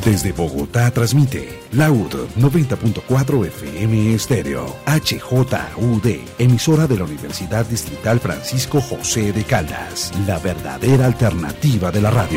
Desde Bogotá transmite Laud 90.4 FM Estéreo, HJUD, emisora de la Universidad Distrital Francisco José de Caldas, la verdadera alternativa de la radio.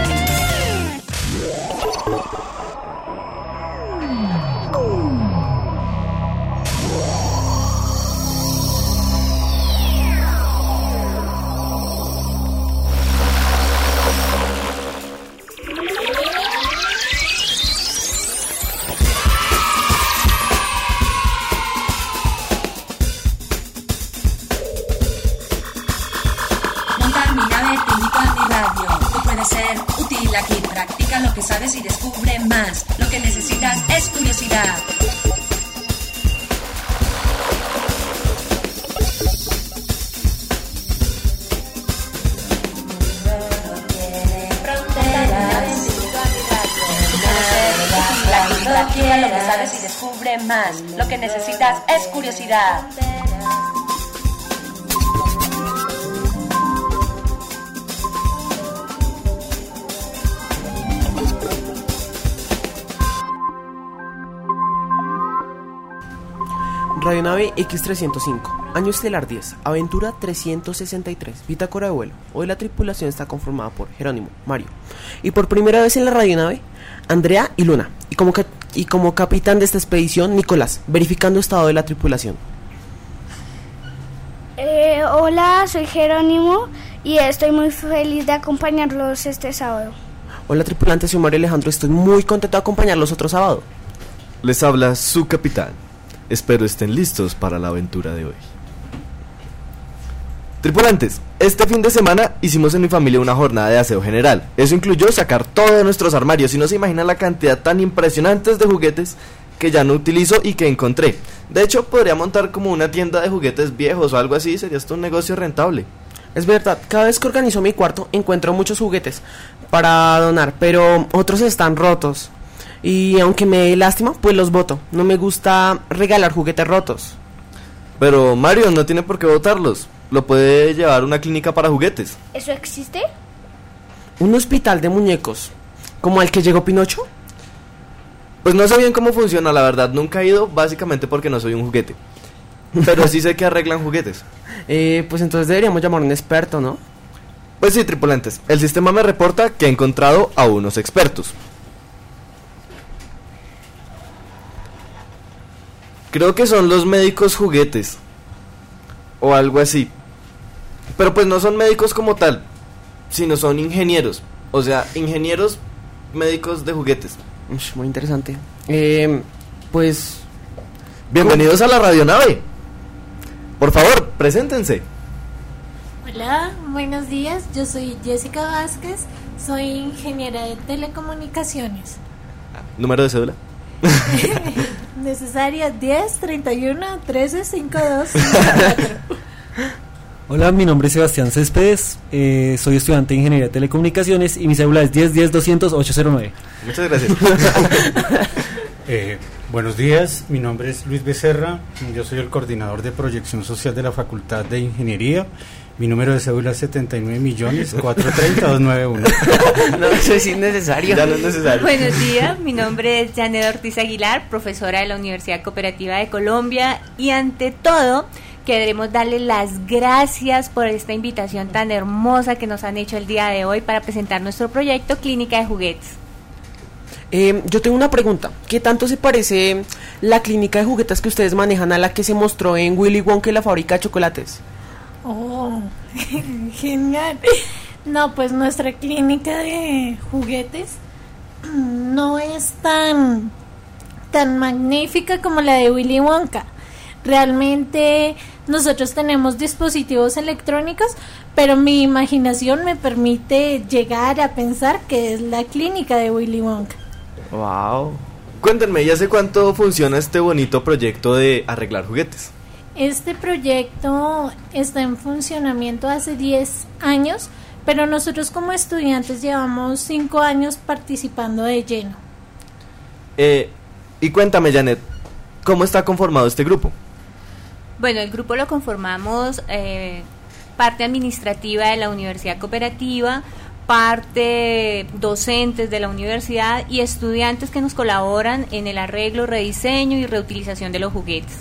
Sabes y descubre más. Lo que necesitas es curiosidad. Lo que sabes y descubre más. Lo que necesitas es curiosidad. Radionave X305, Año Estelar 10, Aventura 363, Bitácora de vuelo. Hoy la tripulación está conformada por Jerónimo, Mario, y por primera vez en la radionave, Andrea y Luna, y como capitán de esta expedición, Nicolás, verificando estado de la tripulación. Hola, soy Jerónimo y estoy muy feliz de acompañarlos este sábado. Hola tripulante, soy Mario Alejandro, estoy muy contento de acompañarlos otro sábado. Les habla su capitán. Espero estén listos para la aventura de hoy. Tripulantes, este fin de semana hicimos en mi familia una jornada de aseo general. Eso incluyó sacar todo de nuestros armarios y no se imaginan la cantidad tan impresionante de juguetes que ya no utilizo y que encontré. De hecho, podría montar como una tienda de juguetes viejos o algo así, sería esto un negocio rentable. Es verdad, cada vez que organizo mi cuarto encuentro muchos juguetes para donar, pero otros están rotos. Y aunque me dé lástima, pues los boto. No me gusta regalar juguetes rotos. Pero Mario no tiene por qué botarlos. Lo puede llevar a una clínica para juguetes. ¿Eso existe? ¿Un hospital de muñecos como al que llegó Pinocho? Pues no sé bien cómo funciona, la verdad. Nunca he ido, básicamente porque no soy un juguete. Pero sí sé que arreglan juguetes. Pues entonces deberíamos llamar a un experto, ¿no? Pues sí, tripulantes. El sistema me reporta que ha encontrado a unos expertos. Creo que son los médicos juguetes o algo así. Pero pues no son médicos como tal, sino son ingenieros. O sea, ingenieros médicos de juguetes. Muy interesante. Pues... Bienvenidos a la radionave. Por favor, preséntense. Hola, buenos días. Yo soy Jessica Vázquez. Soy ingeniera de telecomunicaciones. ¿Número de cédula? Necesaria 10 31 13 52. Hola, mi nombre es Sebastián Céspedes, soy estudiante de Ingeniería de Telecomunicaciones y mi cédula es 10 200 809. Muchas gracias. Buenos días, mi nombre es Luis Becerra, yo soy el coordinador de proyección social de la Facultad de Ingeniería. Mi número de cédula es 79.430.291. No, eso es innecesario. Ya no es necesario. Buenos días, mi nombre es Janet Ortiz Aguilar, profesora de la Universidad Cooperativa de Colombia, y ante todo queremos darle las gracias por esta invitación tan hermosa que nos han hecho el día de hoy para presentar nuestro proyecto Clínica de Juguetes. Yo tengo una pregunta. ¿Qué tanto se parece la clínica de juguetes que ustedes manejan a la que se mostró en Willy Wonka y la fábrica de chocolates? Oh, genial. No, pues nuestra clínica de juguetes no es tan magnífica como la de Willy Wonka. Realmente nosotros tenemos dispositivos electrónicos, pero mi imaginación me permite llegar a pensar que es la clínica de Willy Wonka. Wow. Cuéntenme, ¿ya hace cuánto funciona este bonito proyecto de arreglar juguetes? Este proyecto está en funcionamiento hace 10 años, pero nosotros como estudiantes llevamos 5 años participando de lleno. Y cuéntame, Janet, ¿cómo está conformado este grupo? Bueno, el grupo lo conformamos parte administrativa de la Universidad Cooperativa, parte docentes de la universidad y estudiantes que nos colaboran en el arreglo, rediseño y reutilización de los juguetes.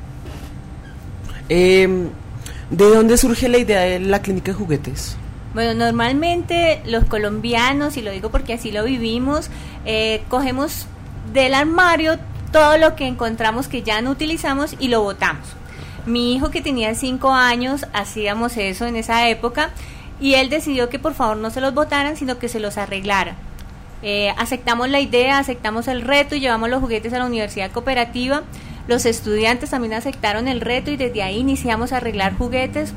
¿De dónde surge la idea de la clínica de juguetes? Bueno, normalmente los colombianos, y lo digo porque así lo vivimos, cogemos del armario todo lo que encontramos que ya no utilizamos y lo botamos. Mi hijo, que tenía 5 años, hacíamos eso en esa época, y él decidió que por favor no se los botaran, sino que se los arreglaran. Aceptamos la idea, aceptamos el reto y llevamos los juguetes a la universidad cooperativa. Los estudiantes también aceptaron el reto y desde ahí iniciamos a arreglar juguetes,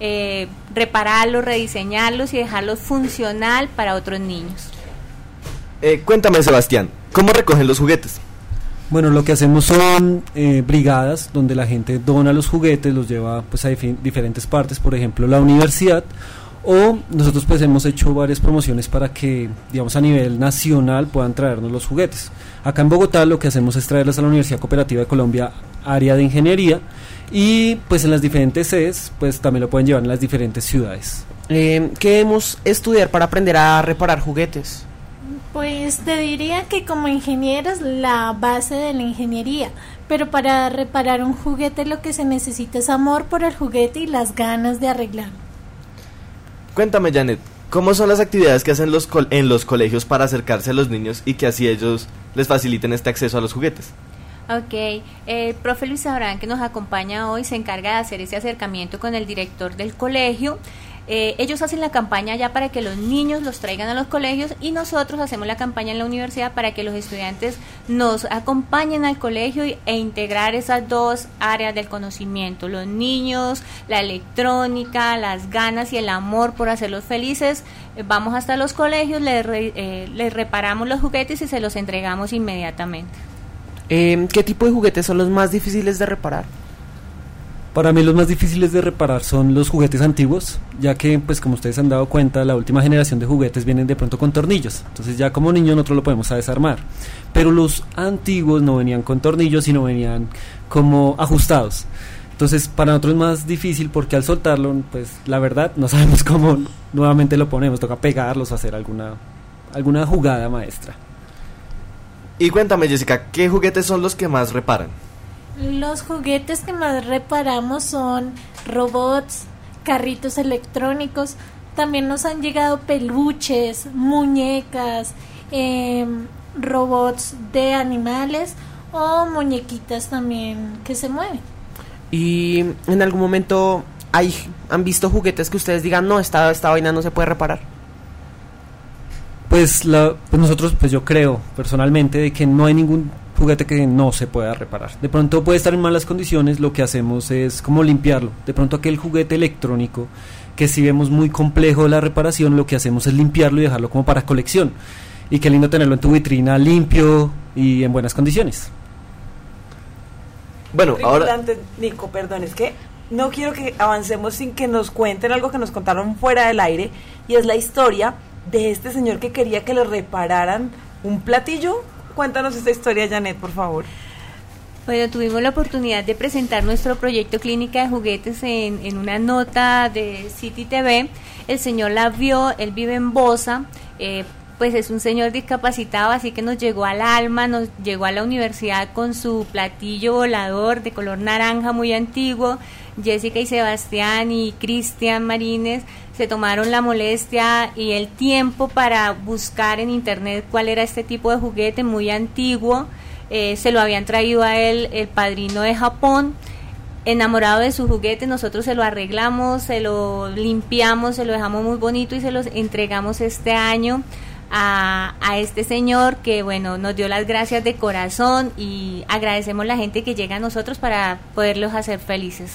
repararlos, rediseñarlos y dejarlos funcional para otros niños. Cuéntame, Sebastián, ¿cómo recogen los juguetes? Bueno, lo que hacemos son brigadas donde la gente dona los juguetes, los lleva pues a diferentes partes, por ejemplo la universidad, o nosotros pues hemos hecho varias promociones para que, digamos, a nivel nacional puedan traernos los juguetes. Acá en Bogotá lo que hacemos es traerlos a la Universidad Cooperativa de Colombia, área de ingeniería, y pues en las diferentes sedes pues también lo pueden llevar en las diferentes ciudades. ¿Qué debemos estudiar para aprender a reparar juguetes? Pues te diría que como ingenieros la base de la ingeniería, pero para reparar un juguete lo que se necesita es amor por el juguete y las ganas de arreglarlo. Cuéntame, Janet, ¿cómo son las actividades que hacen en los colegios para acercarse a los niños y que así ellos les faciliten este acceso a los juguetes? Ok, el profe Luis Abraham, que nos acompaña hoy, se encarga de hacer ese acercamiento con el director del colegio. Ellos hacen la campaña ya para que los niños los traigan a los colegios y nosotros hacemos la campaña en la universidad para que los estudiantes nos acompañen al colegio e integrar esas dos áreas del conocimiento, los niños, la electrónica, las ganas y el amor por hacerlos felices. Vamos hasta los colegios, les reparamos los juguetes y se los entregamos inmediatamente. ¿Qué tipo de juguetes son los más difíciles de reparar? Para mí los más difíciles de reparar son los juguetes antiguos, ya que pues como ustedes han dado cuenta, la última generación de juguetes vienen de pronto con tornillos, entonces ya como niños nosotros lo podemos desarmar, pero los antiguos no venían con tornillos, sino venían como ajustados. Entonces para nosotros es más difícil porque al soltarlo, pues la verdad no sabemos cómo nuevamente lo ponemos, toca pegarlos o hacer alguna jugada maestra. Y cuéntame, Jessica, ¿qué juguetes son los que más reparan? Los juguetes que más reparamos son robots, carritos electrónicos, también nos han llegado peluches, muñecas, robots de animales o muñequitas también que se mueven. ¿Y en algún momento han visto juguetes que ustedes digan, no, esta vaina no se puede reparar? Pues nosotros, pues yo creo personalmente de que no hay ningún juguete que no se pueda reparar. De pronto puede estar en malas condiciones, lo que hacemos es como limpiarlo. De pronto aquel juguete electrónico que si vemos muy complejo la reparación, lo que hacemos es limpiarlo y dejarlo como para colección. Y qué lindo tenerlo en tu vitrina limpio y en buenas condiciones. Bueno, ahora... Nico, perdón, es que no quiero que avancemos sin que nos cuenten algo que nos contaron fuera del aire, y es la historia de este señor que quería que le repararan un platillo. Cuéntanos esta historia, Janet, por favor. Bueno, tuvimos la oportunidad de presentar nuestro proyecto Clínica de Juguetes en una nota de City TV. El señor la vio, él vive en Bosa, pues es un señor discapacitado, así que nos llegó al alma, nos llegó a la universidad con su platillo volador de color naranja muy antiguo. Jessica y Sebastián y Cristian Marínez se tomaron la molestia y el tiempo para buscar en internet cuál era este tipo de juguete muy antiguo. Se lo habían traído a él el padrino de Japón. Enamorado de su juguete, nosotros se lo arreglamos, se lo limpiamos, se lo dejamos muy bonito y se los entregamos este año a este señor que, bueno, nos dio las gracias de corazón, y agradecemos a la gente que llega a nosotros para poderlos hacer felices.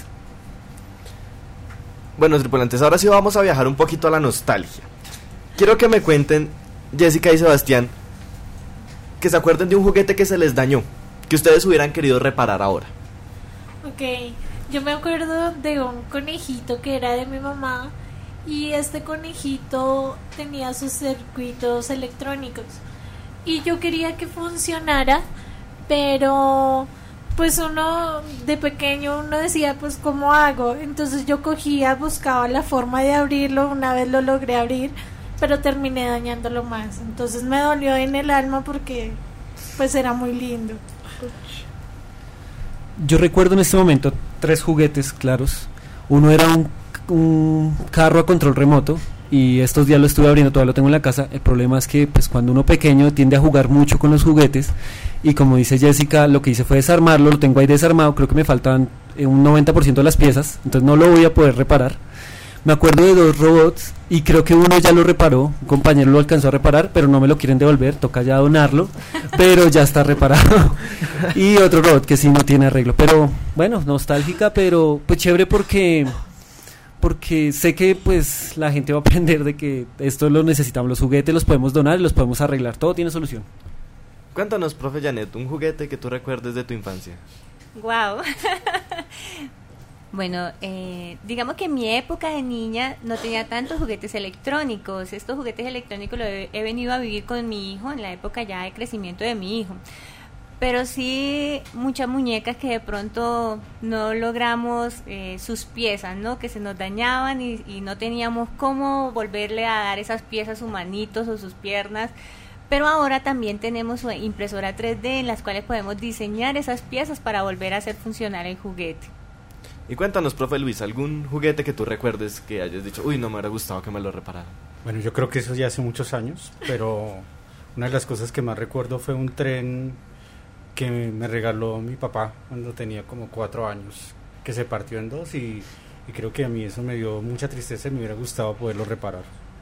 Bueno, tripulantes, ahora sí vamos a viajar un poquito a la nostalgia. Quiero que me cuenten, Jessica y Sebastián, que se acuerden de un juguete que se les dañó, que ustedes hubieran querido reparar ahora. Ok, yo me acuerdo de un conejito que era de mi mamá, y este conejito tenía sus circuitos electrónicos y yo quería que funcionara, pero pues uno de pequeño uno decía, pues ¿cómo hago? Entonces yo buscaba la forma de abrirlo. Una vez lo logré abrir, pero terminé dañándolo más. Entonces me dolió en el alma porque pues era muy lindo. Yo recuerdo en este momento 3 juguetes claros. Uno era un carro a control remoto, y estos días lo estuve abriendo, todavía lo tengo en la casa. El problema es que pues cuando uno pequeño tiende a jugar mucho con los juguetes, y como dice Jessica, lo que hice fue desarmarlo. Lo tengo ahí desarmado, creo que me faltan un 90% de las piezas, entonces no lo voy a poder reparar. Me acuerdo de 2 robots y creo que uno ya lo reparó, un compañero lo alcanzó a reparar, pero no me lo quieren devolver, toca ya donarlo, pero ya está reparado. Y otro robot que sí no tiene arreglo, pero bueno, nostálgica, pero pues chévere porque sé que pues la gente va a aprender de que esto lo necesitamos, los juguetes los podemos donar y los podemos arreglar, todo tiene solución. Cuéntanos, profe Janet, un juguete que tú recuerdes de tu infancia. Wow. Bueno, digamos que en mi época de niña no tenía tantos juguetes electrónicos. Estos juguetes electrónicos los he venido a vivir con mi hijo en la época ya de crecimiento de mi hijo. Pero sí muchas muñecas que de pronto no logramos sus piezas, ¿no? Que se nos dañaban y no teníamos cómo volverle a dar esas piezas, sus manitos o sus piernas. Pero ahora también tenemos impresora 3D en las cuales podemos diseñar esas piezas para volver a hacer funcionar el juguete. Y cuéntanos, profe Luis, ¿algún juguete que tú recuerdes que hayas dicho, uy, no me hubiera gustado que me lo repararan? Bueno, yo creo que eso ya hace muchos años, pero una de las cosas que más recuerdo fue un tren que me regaló mi papá cuando tenía como 4 años, que se partió en 2 y creo que a mí eso me dio mucha tristeza y me hubiera gustado poderlo reparar.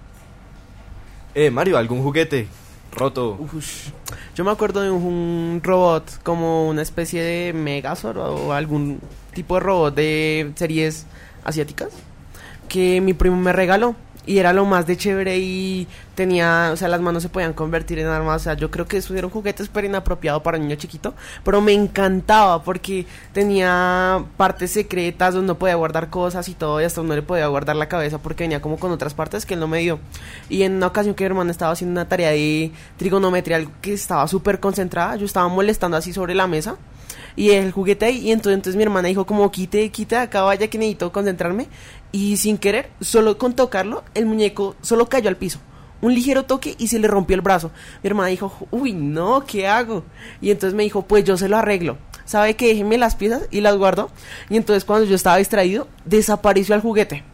Mario, ¿algún juguete roto? Yo me acuerdo de un robot como una especie de Megazord o algún tipo de robot de series asiáticas que mi primo me regaló y era lo más de chévere y tenía, o sea, las manos se podían convertir en armas. O sea, yo creo que eso era un juguete súper inapropiado para un niño chiquito, pero me encantaba porque tenía partes secretas donde podía guardar cosas y todo, y hasta uno le podía guardar la cabeza porque venía como con otras partes que él no me dio. Y en una ocasión que mi hermana estaba haciendo una tarea de trigonometría, algo que estaba súper concentrada, yo estaba molestando así sobre la mesa y el juguete ahí, y entonces mi hermana dijo como quite acá, vaya que necesito concentrarme, y sin querer, solo con tocarlo, el muñeco solo cayó al piso, un ligero toque y se le rompió el brazo. Mi hermana dijo, uy no, ¿qué hago? Y entonces me dijo, pues yo se lo arreglo, ¿sabe qué? Déjeme las piezas y las guardo. Y entonces cuando yo estaba distraído, desapareció el juguete.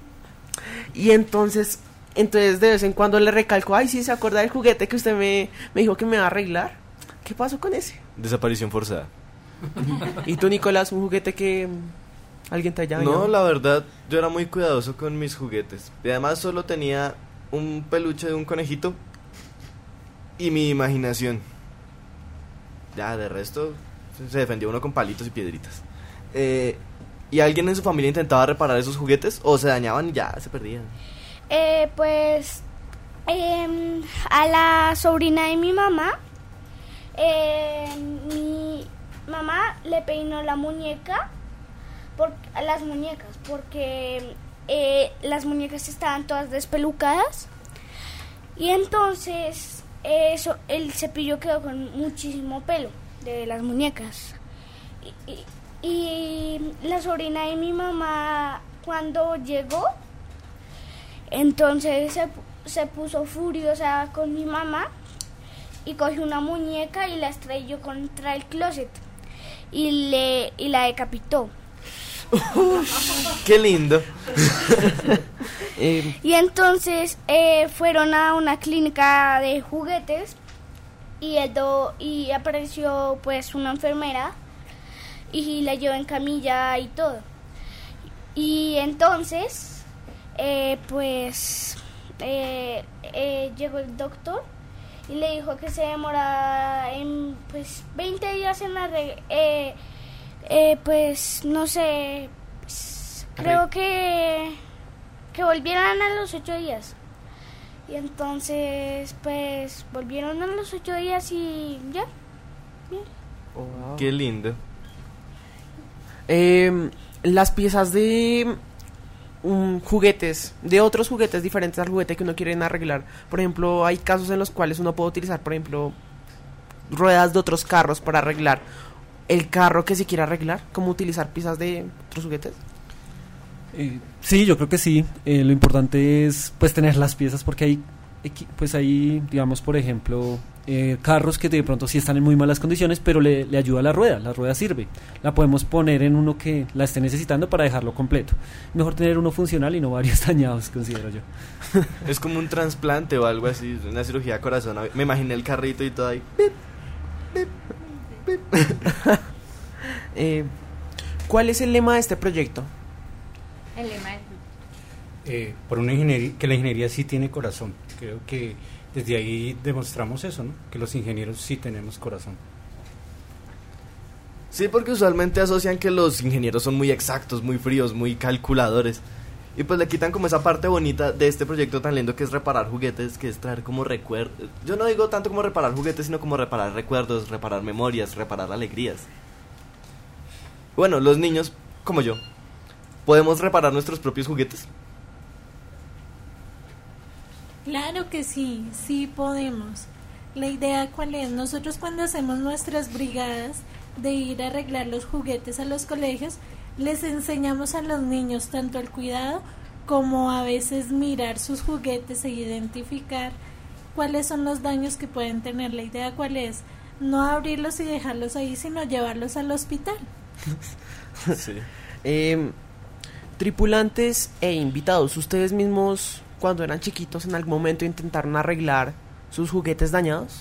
Y entonces de vez en cuando le recalco, ay sí, ¿se acuerda del juguete que usted me dijo que me va a arreglar? ¿Qué pasó con ese? Desaparición forzada. ¿Y tú, Nicolás, un juguete que alguien te haya dañado? No, la verdad, yo era muy cuidadoso con mis juguetes. Y además solo tenía un peluche de un conejito y mi imaginación. Ya, de resto, se defendió uno con palitos y piedritas. ¿Y alguien en su familia intentaba reparar esos juguetes? ¿O se dañaban y ya se perdían? A la sobrina de mi mamá, mi mamá le peinó la muñeca, las muñecas, porque las muñecas estaban todas despelucadas, y entonces el cepillo quedó con muchísimo pelo de las muñecas. Y la sobrina de mi mamá, cuando llegó, entonces se puso furiosa con mi mamá y cogió una muñeca y la estrelló contra el closet y la decapitó. ¡Qué lindo! Y entonces fueron a una clínica de juguetes y apareció pues una enfermera y la llevó en camilla y todo. Y entonces llegó el doctor y le dijo que se demoraba en 20 días en no sé, creo que volvieran a los 8 días. Y entonces pues volvieron a los 8 días y ya. Bien. Oh, wow. Qué lindo. Las piezas de juguetes, de otros juguetes diferentes al juguete que uno quiere arreglar. Por ejemplo, hay casos en los cuales uno puede utilizar, por ejemplo, ruedas de otros carros para arreglar el carro que se quiera arreglar, como utilizar piezas de otros juguetes. Sí, yo creo que sí. Lo importante es pues tener las piezas, porque hay pues hay, digamos, por ejemplo, carros que de pronto sí están en muy malas condiciones, pero le ayuda la rueda sirve. La podemos poner en uno que la esté necesitando para dejarlo completo. Mejor tener uno funcional y no varios dañados, considero yo. Es como un trasplante o algo así, una cirugía de corazón. Me imaginé el carrito y todo ahí. ¿Cuál es el lema de este proyecto? El lema es... Por una ingeniería, que la ingeniería sí tiene corazón. Creo que desde ahí demostramos eso, ¿no? Que los ingenieros sí tenemos corazón. Sí, porque usualmente asocian que los ingenieros son muy exactos, muy fríos, muy calculadores. Y pues le quitan como esa parte bonita de este proyecto tan lindo que es reparar juguetes, que es traer como recuerdos. Yo no digo tanto como reparar juguetes, sino como reparar recuerdos, reparar memorias, reparar alegrías. Bueno, los niños, como yo, ¿podemos reparar nuestros propios juguetes? Claro que sí, sí podemos. La idea cuál es, nosotros cuando hacemos nuestras brigadas de ir a arreglar los juguetes a los colegios, les enseñamos a los niños tanto el cuidado como a veces mirar sus juguetes e identificar cuáles son los daños que pueden tener. La idea cuál es, no abrirlos y dejarlos ahí, sino llevarlos al hospital. Sí. Tripulantes e invitados, ¿ustedes mismos cuando eran chiquitos en algún momento intentaron arreglar sus juguetes dañados?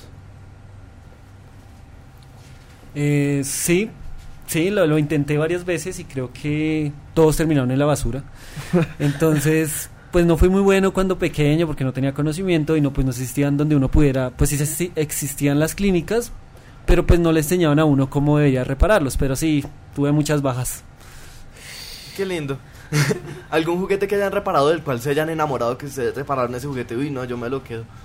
Sí, lo intenté varias veces y creo que todos terminaron en la basura. Entonces, pues no fui muy bueno cuando pequeño porque no tenía conocimiento y no existían donde uno pudiera, pues sí existían las clínicas, pero pues no le enseñaban a uno cómo debía repararlos, pero sí, tuve muchas bajas. Qué lindo. ¿Algún juguete que hayan reparado del cual se hayan enamorado, que ustedes repararon ese juguete? Uy, no, yo me lo quedo.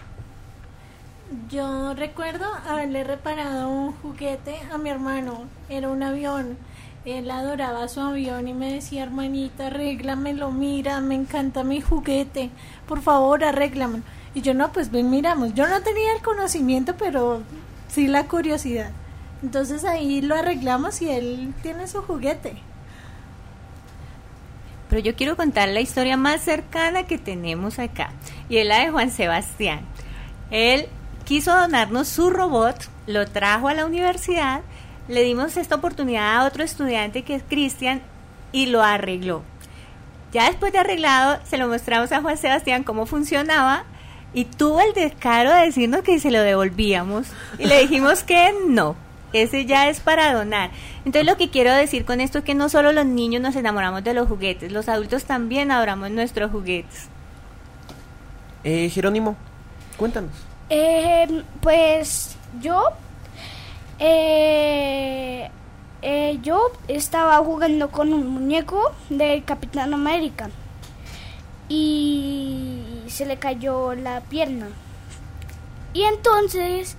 Yo recuerdo haberle reparado un juguete a mi hermano, era un avión. Él adoraba su avión y me decía, hermanita, arréglamelo, mira, me encanta mi juguete, por favor, arréglamelo. Y yo, no, pues ven, miramos. Yo no tenía el conocimiento, pero sí la curiosidad. Entonces ahí lo arreglamos y él tiene su juguete. Pero yo quiero contar la historia más cercana que tenemos acá, y es la de Juan Sebastián. Él quiso donarnos su robot, lo trajo a la universidad, le dimos esta oportunidad a otro estudiante que es Cristian y lo arregló. Ya después de arreglado, se lo mostramos a Juan Sebastián cómo funcionaba y tuvo el descaro de decirnos que se lo devolvíamos y le dijimos que no, ese ya es para donar. Entonces lo que quiero decir con esto es que no solo los niños nos enamoramos de los juguetes, los adultos también adoramos nuestros juguetes. Jerónimo, cuéntanos. Pues yo estaba jugando con un muñeco del Capitán América y se le cayó la pierna. Y entonces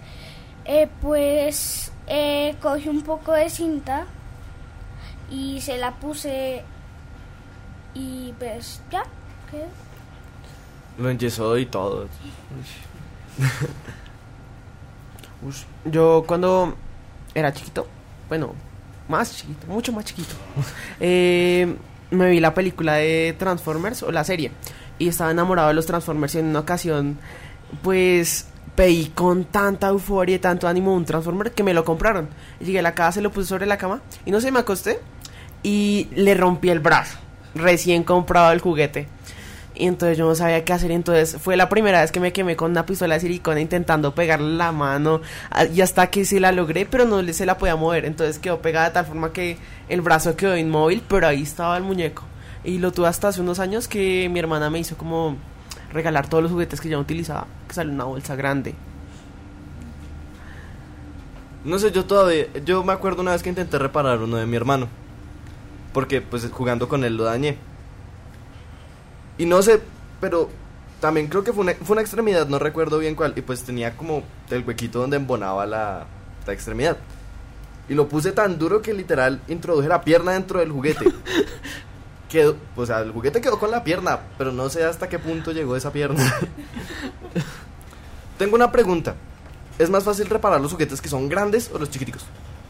cogí un poco de cinta y se la puse y pues ya, ¿qué? Lo enyesó y todo. Yo cuando era chiquito, bueno, más chiquito, mucho más chiquito, me vi la película de Transformers o la serie y estaba enamorado de los Transformers y en una ocasión pues pedí con tanta euforia y tanto ánimo un Transformer que me lo compraron. Y llegué a la casa, se lo puse sobre la cama y no sé, me acosté y le rompí el brazo, recién comprado el juguete. Y entonces yo no sabía qué hacer, y entonces fue la primera vez que me quemé con una pistola de silicona intentando pegarle la mano, y hasta que sí la logré, pero no se la podía mover, entonces quedó pegada de tal forma que el brazo quedó inmóvil, pero ahí estaba el muñeco. Y lo tuve hasta hace unos años que mi hermana me hizo como regalar todos los juguetes que ya utilizaba, que salió una bolsa grande. No sé, yo me acuerdo una vez que intenté reparar uno de mi hermano, porque pues jugando con él lo dañé. Y no sé, pero también creo que fue una extremidad, no recuerdo bien cuál. Y pues tenía como el huequito donde embonaba la extremidad. Y lo puse tan duro que literal introduje la pierna dentro del juguete. El juguete quedó con la pierna, pero no sé hasta qué punto llegó esa pierna. Tengo una pregunta. ¿Es más fácil reparar los juguetes que son grandes o los chiquiticos?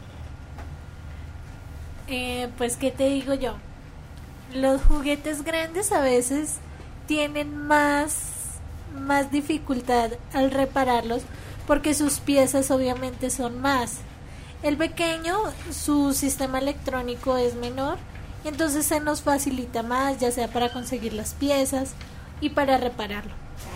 Pues, ¿qué te digo yo? Los juguetes grandes a veces tienen más más dificultad al repararlos porque sus piezas obviamente son más. El pequeño, su sistema electrónico es menor, y entonces se nos facilita más, ya sea para conseguir las piezas y para repararlo.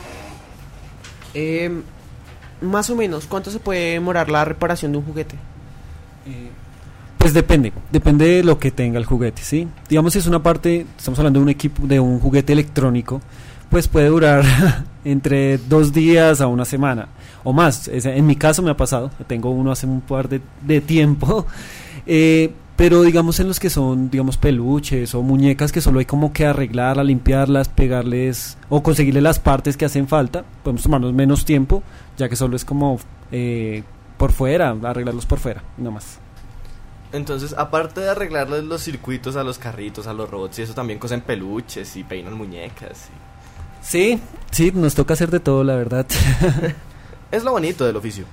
Más o menos, ¿cuánto se puede demorar la reparación de un juguete? Pues depende de lo que tenga el juguete, ¿sí? Digamos, si es una parte, estamos hablando de un equipo, de un juguete electrónico, pues puede durar entre 2 días a 1 semana o más. En mi caso me ha pasado, tengo uno hace un par de tiempo, pero digamos en los que son, digamos, peluches o muñecas que solo hay como que arreglarlas, limpiarlas, pegarles o conseguirle las partes que hacen falta, podemos tomarnos menos tiempo, ya que solo es como por fuera, arreglarlos por fuera, no más. Entonces, aparte de arreglarles los circuitos a los carritos, a los robots y eso, también cosen peluches y peinan muñecas. Sí, nos toca hacer de todo, la verdad. Es lo bonito del oficio.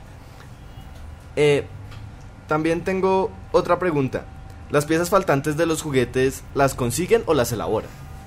También tengo otra pregunta. ¿Las piezas faltantes de los juguetes las consiguen o las elaboran?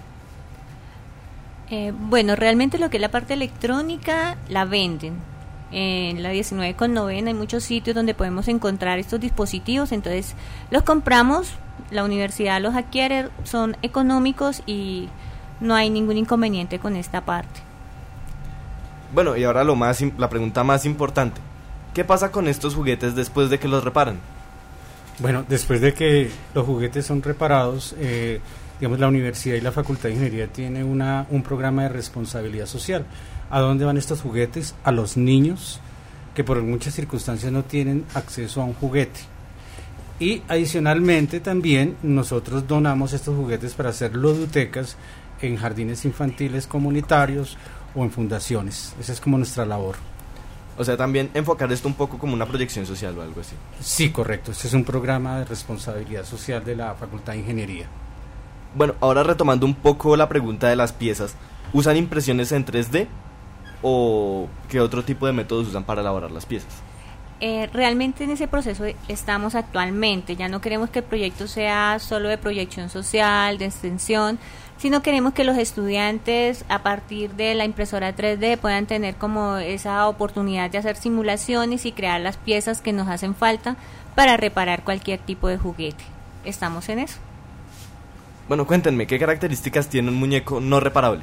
Bueno, realmente lo que es la parte electrónica la venden. En la 19 con novena hay muchos sitios donde podemos encontrar estos dispositivos, entonces los compramos, la universidad los adquiere, son económicos y no hay ningún inconveniente con esta parte. Bueno, y ahora la pregunta más importante. ¿Qué pasa con estos juguetes después de que los reparan? Bueno, después de que los juguetes son reparados, digamos, la universidad y la Facultad de Ingeniería tiene un programa de responsabilidad social. ¿A dónde van estos juguetes? A los niños que por muchas circunstancias no tienen acceso a un juguete. Y adicionalmente también nosotros donamos estos juguetes para hacer ludotecas en jardines infantiles comunitarios o en fundaciones. Esa es como nuestra labor. O sea, también enfocar esto un poco como una proyección social o algo así. Sí, correcto. Este es un programa de responsabilidad social de la Facultad de Ingeniería. Bueno, ahora retomando un poco la pregunta de las piezas, ¿usan impresiones en 3D? ¿O qué otro tipo de métodos usan para elaborar las piezas? Realmente en ese proceso estamos actualmente. Ya no queremos que el proyecto sea solo de proyección social, de extensión, sino queremos que los estudiantes a partir de la impresora 3D puedan tener como esa oportunidad de hacer simulaciones y crear las piezas que nos hacen falta para reparar cualquier tipo de juguete. Estamos en eso. Bueno, cuéntenme, ¿qué características tiene un muñeco no reparable?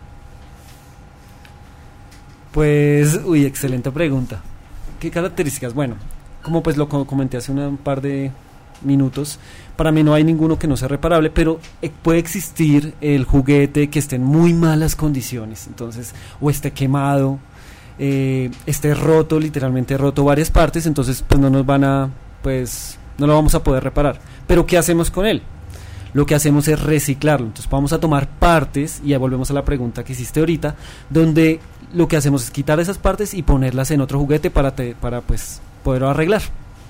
Pues, excelente pregunta. ¿Qué características? Bueno, como pues lo comenté hace un par de minutos, para mí no hay ninguno que no sea reparable, pero puede existir el juguete que esté en muy malas condiciones, entonces, o esté quemado, esté roto, literalmente roto varias partes, entonces pues no lo vamos a poder reparar. Pero ¿qué hacemos con él? Lo que hacemos es reciclarlo, entonces vamos a tomar partes, y ya volvemos a la pregunta que hiciste ahorita, donde lo que hacemos es quitar esas partes y ponerlas en otro juguete para pues poderlo arreglar.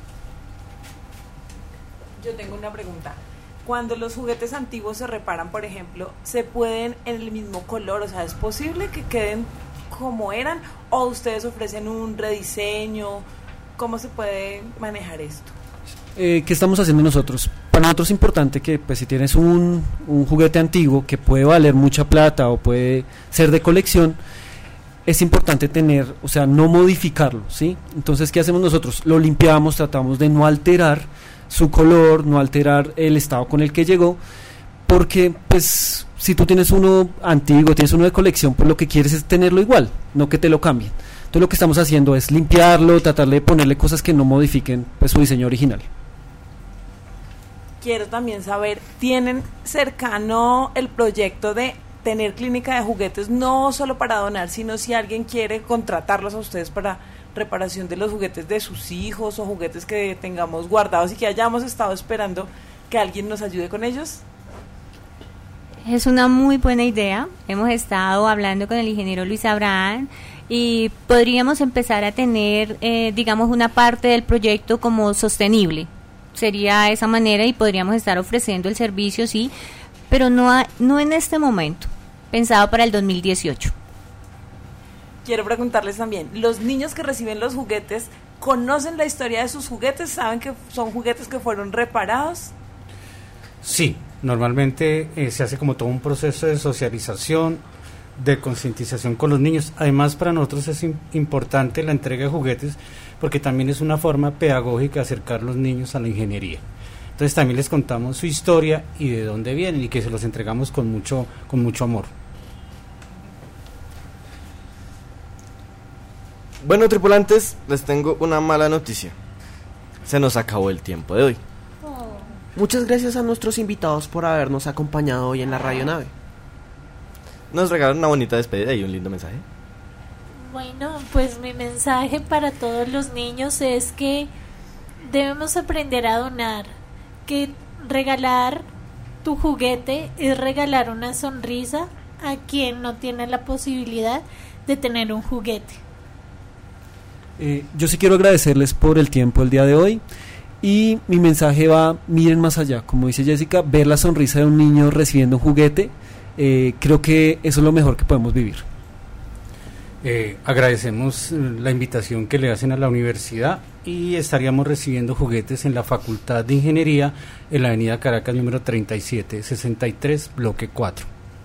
Yo tengo una pregunta. Cuando los juguetes antiguos se reparan, por ejemplo, ¿se pueden en el mismo color? O sea, ¿es posible que queden como eran? ¿O ustedes ofrecen un rediseño? ¿Cómo se puede manejar esto? ¿Qué estamos haciendo nosotros? Para nosotros es importante que pues, si tienes un juguete antiguo que puede valer mucha plata o puede ser de colección, es importante tener, o sea, no modificarlo, ¿sí? Entonces, ¿qué hacemos nosotros? Lo limpiamos, tratamos de no alterar su color, no alterar el estado con el que llegó, porque pues si tú tienes uno antiguo, tienes uno de colección, pues lo que quieres es tenerlo igual, no que te lo cambien. Entonces lo que estamos haciendo es limpiarlo, tratar de ponerle cosas que no modifiquen pues su diseño original. Quiero también saber, ¿tienen cercano el proyecto de tener clínica de juguetes, no solo para donar, sino si alguien quiere contratarlos a ustedes para reparación de los juguetes de sus hijos o juguetes que tengamos guardados y que hayamos estado esperando que alguien nos ayude con ellos? Es una muy buena idea. Hemos estado hablando con el ingeniero Luis Abraham y podríamos empezar a tener, digamos, una parte del proyecto como sostenible. Sería esa manera y podríamos estar ofreciendo el servicio, sí, pero no en este momento, pensado para el 2018. Quiero preguntarles también, ¿los niños que reciben los juguetes conocen la historia de sus juguetes? ¿Saben que son juguetes que fueron reparados? Sí, normalmente se hace como todo un proceso de socialización de concientización con los niños. Además, para nosotros es importante la entrega de juguetes porque también es una forma pedagógica de acercar a los niños a la ingeniería. Entonces también les contamos su historia y de dónde vienen y que se los entregamos con mucho amor. Bueno, tripulantes, les tengo una mala noticia. Se nos acabó el tiempo de hoy. Muchas gracias a nuestros invitados por habernos acompañado hoy en la radionave. Nos regalan una bonita despedida y un lindo mensaje. Bueno, pues mi mensaje para todos los niños es que debemos aprender a donar, que regalar tu juguete es regalar una sonrisa a quien no tiene la posibilidad de tener un juguete. Yo sí quiero agradecerles por el tiempo el día de hoy y mi mensaje va, miren más allá, como dice Jessica, ver la sonrisa de un niño recibiendo un juguete, creo que eso es lo mejor que podemos vivir. Agradecemos la invitación que le hacen a la universidad y estaríamos recibiendo juguetes en la Facultad de Ingeniería en la avenida Caracas número 3763, bloque 4.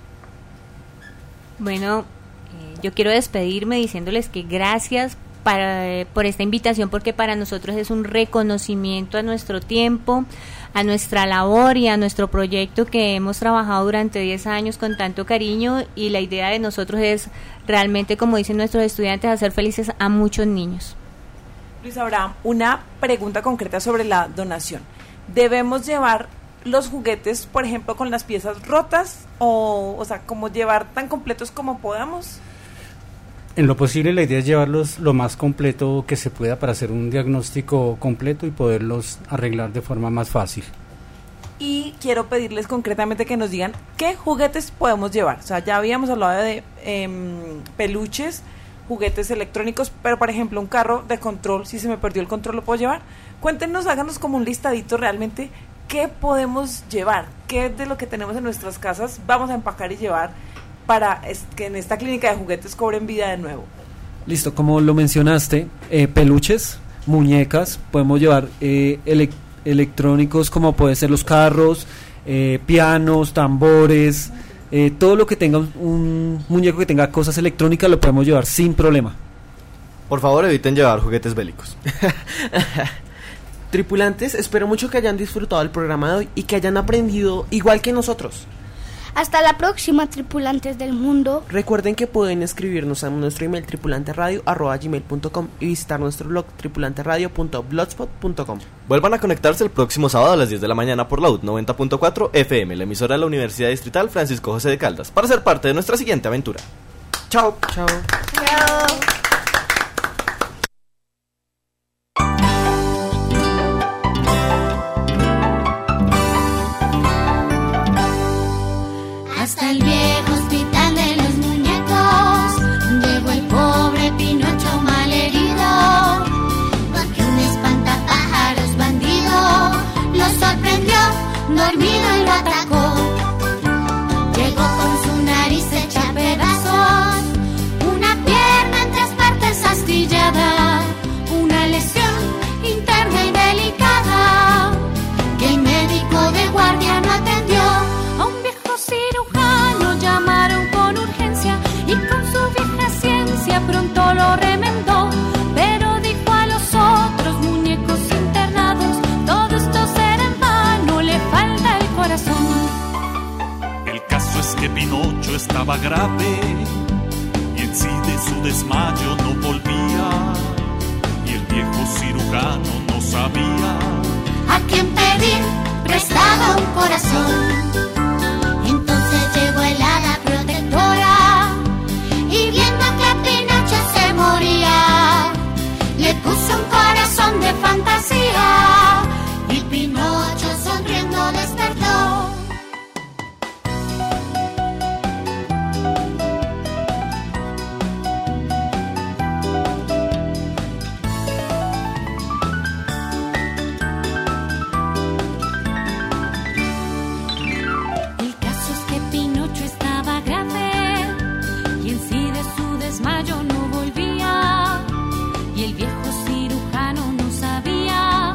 Bueno, yo quiero despedirme diciéndoles que gracias por esta invitación, porque para nosotros es un reconocimiento a nuestro tiempo, a nuestra labor y a nuestro proyecto que hemos trabajado durante 10 años con tanto cariño, y la idea de nosotros es realmente, como dicen nuestros estudiantes, hacer felices a muchos niños. Luis Abraham, una pregunta concreta sobre la donación. ¿Debemos llevar los juguetes, por ejemplo, con las piezas rotas o sea, como llevar tan completos como podamos? En lo posible la idea es llevarlos lo más completo que se pueda para hacer un diagnóstico completo y poderlos arreglar de forma más fácil. Y quiero pedirles concretamente que nos digan qué juguetes podemos llevar. O sea, ya habíamos hablado de peluches, juguetes electrónicos, pero por ejemplo un carro de control, si se me perdió el control, ¿lo puedo llevar? Cuéntenos, háganos como un listadito realmente qué podemos llevar, qué de lo que tenemos en nuestras casas vamos a empacar y llevar para que en esta clínica de juguetes cobren vida de nuevo. Listo, como lo mencionaste, peluches, muñecas, podemos llevar electrónicos como pueden ser los carros, pianos, tambores, todo lo que tenga un muñeco que tenga cosas electrónicas lo podemos llevar sin problema. Por favor, eviten llevar juguetes bélicos. Tripulantes, espero mucho que hayan disfrutado el programa de hoy y que hayan aprendido igual que nosotros. Hasta la próxima, tripulantes del mundo. Recuerden que pueden escribirnos a nuestro email tripulanteradio@gmail.com y visitar nuestro blog tripulanteradio.blogspot.com. Vuelvan a conectarse el próximo sábado a las 10 de la mañana por la UD 90.4 FM, la emisora de la Universidad Distrital Francisco José de Caldas, para ser parte de nuestra siguiente aventura. Chao. Chao. Chao. Hasta el viejo hospital de los muñecos llegó el pobre Pinocho malherido, porque un espantapájaros bandido lo sorprendió, dormido y lo atacó. Llegó con su nariz hecha pedazos, una pierna en 3 partes astillada, una lesión interna y delicada, que el médico de guardia no atendió. A un viejo cirujano llamaron con urgencia y con su vieja ciencia pronto lo remendó, pero dijo a los otros muñecos internados, todo esto será en vano, le falta el corazón. El caso es que Pinocho estaba grave y en sí de su desmayo no volvía, y el viejo cirujano no sabía a quién pedir prestado un corazón. Entonces llegó el hada protectora y viendo que Pinocho se moría, le puso un corazón de fantasía y Pinocho sonriendo despertó. Desmayo no volvía y el viejo cirujano no sabía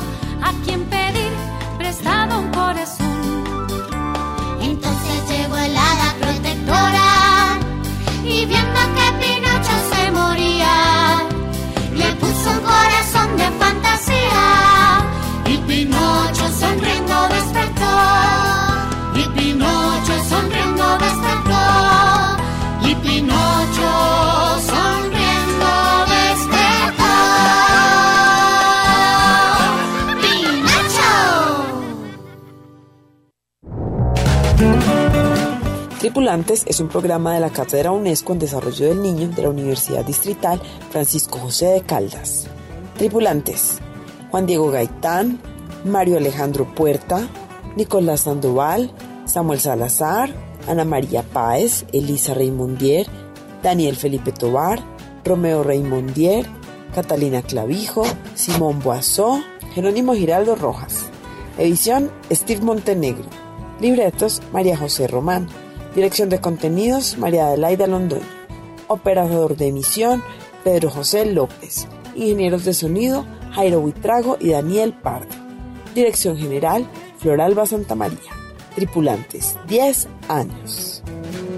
Tripulantes es un programa de la Cátedra UNESCO en Desarrollo del Niño de la Universidad Distrital Francisco José de Caldas. Tripulantes: Juan Diego Gaitán, Mario Alejandro Puerta, Nicolás Sandoval, Samuel Salazar, Ana María Páez, Elisa Reymondier, Daniel Felipe Tobar, Romeo Reymondier, Catalina Clavijo, Simón Boazó, Jerónimo Giraldo Rojas. Edición: Steve Montenegro. Libretos: María José Román. Dirección de contenidos: María Adelaida Londoño. Operador de emisión: Pedro José López. Ingenieros de sonido: Jairo Buitrago y Daniel Pardo. Dirección general: Floralba Santamaría. Tripulantes: 10 años.